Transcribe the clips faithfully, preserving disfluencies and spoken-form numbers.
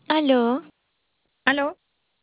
Aló, ¿Aló?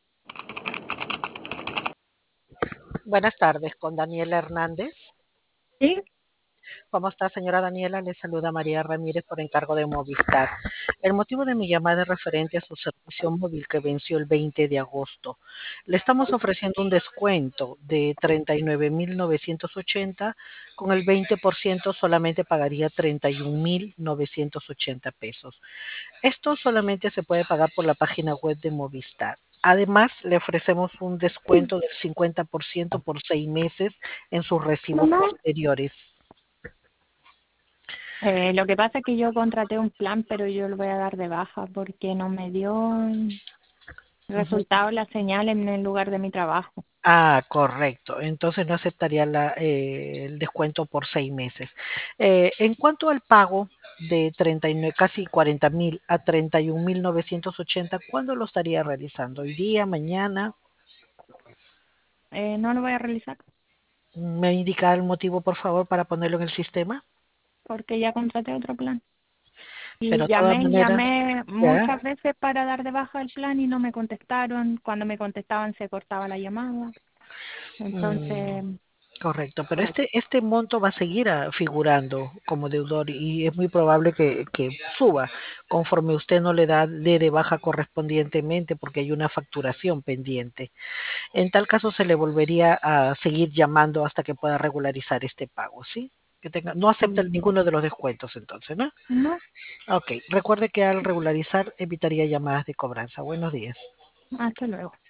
Buenas tardes, con Daniela Hernández. ¿Sí? ¿Cómo está, señora Daniela? Le saluda María Ramírez por encargo de Movistar. El motivo de mi llamada es referente a su servicio móvil que venció el veinte de agosto. Le estamos ofreciendo un descuento de treinta y nueve mil novecientos ochenta. Con el veinte por ciento solamente pagaría treinta y un mil novecientos ochenta pesos. Esto solamente se puede pagar por la página web de Movistar. Además, le ofrecemos un descuento del cincuenta por ciento por seis meses en sus recibos Mamá. posteriores. Eh, lo que pasa es que yo contraté un plan, pero yo lo voy a dar de baja porque no me dio Ujú. resultado la señal en el lugar de mi trabajo. Ah, correcto. Entonces no aceptaría la, eh, el descuento por seis meses. Eh, en cuanto al pago de treinta y nueve, casi cuarenta mil a treinta y un mil novecientos ochenta, ¿cuándo lo estaría realizando? ¿Hoy día, mañana? Eh, no lo voy a realizar ¿Me indica el motivo, por favor, para ponerlo en el sistema? porque ya contraté otro plan. Pero Y de todas llamé, maneras, llamé ya. muchas veces para dar de baja el plan y no me contestaron. Cuando me contestaban se cortaba la llamada. Mm, Entonces, correcto, pero por eso. este, este monto va a seguir ah, figurando como deudor y es muy probable que, que suba conforme usted no le da de, de baja correspondientemente porque hay una facturación pendiente. En tal caso se le volvería a seguir llamando hasta que pueda regularizar este pago, ¿sí? Que tenga, no acepta Mm, ninguno de los descuentos entonces, ¿no? No, Ok, recuerde que al regularizar evitaría llamadas de cobranza. Buenos días. hasta luego.